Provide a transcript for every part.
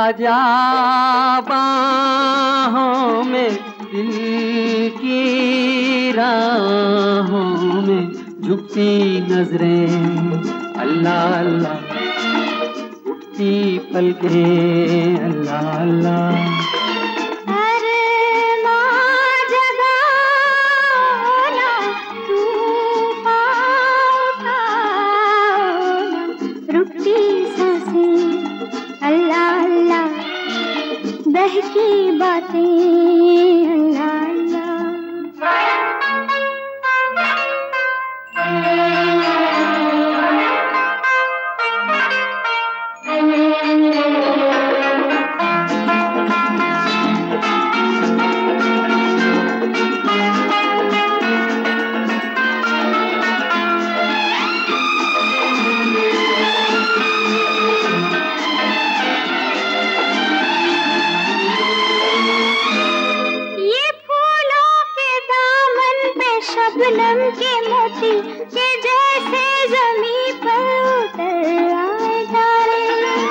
आजा बाहों में, दिल की राहों में झुकती नजरें, अल्लाह अल्लाह उठती पलकें, अल्लाह अल्लाह। बहकी बातें, अल्लाह शबनम के मोती के जैसे ज़मीं पर उतर आए तारे।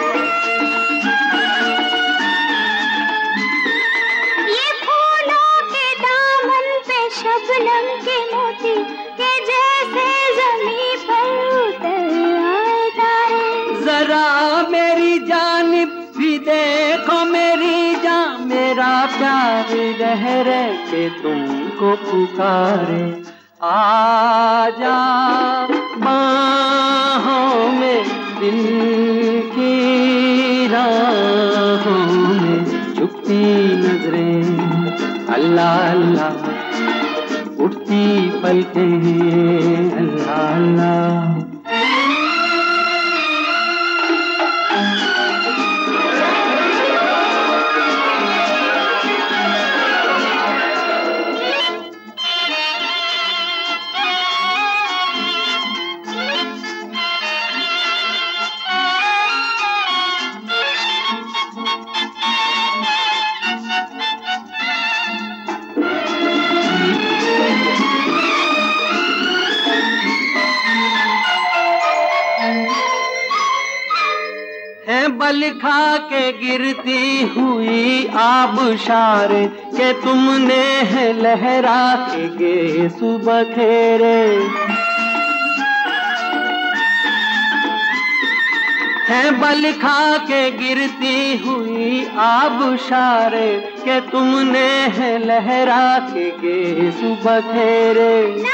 ये फूलों के दामन पे शबनम के मोती के जैसे ज़मीं पर उतर आए तारे। जरा मेरी जानिब भी देखो मेरी जान, मेरा प्यार रह के तुमको पुकारे। आजा बाहों में, दिल की राहों में झुकती नजरें, अल्लाह अल्लाह उठती पलकें, अल्लाह अल्लाह। बल खा के गिरती हुई आबशार के तुमने है लहरा के गे सुबह खेरे। है बल खा के गिरती हुई आबशार के तुमने है लहरा के गे सुबह खेरे।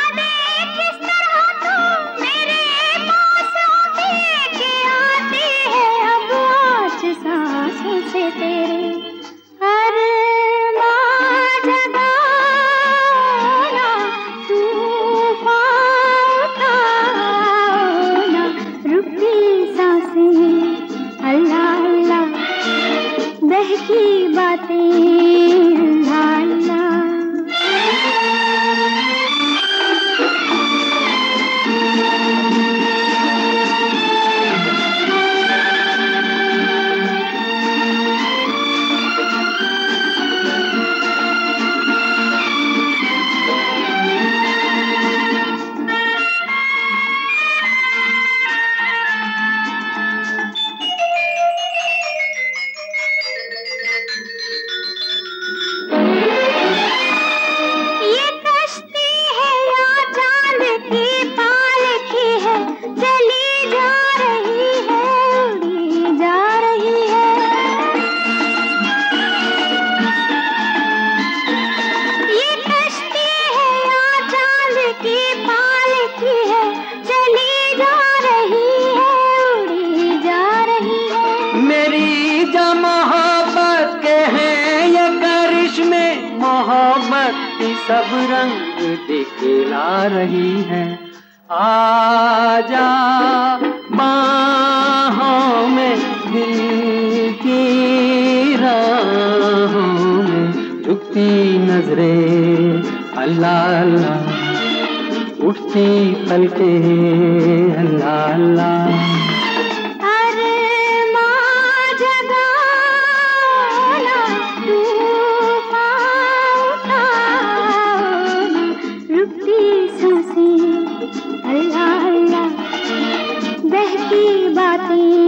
बहकी बातें, अल्लाह अल्लाह। सब रंग दिखला रही है। आजा बाहों में, दिल की राहों में झुकती नजरें, अल्लाह अल्लाह उठती पलकें, अल्लाह अल्लाह। अल्लाह अल्लाह बहकी बातें।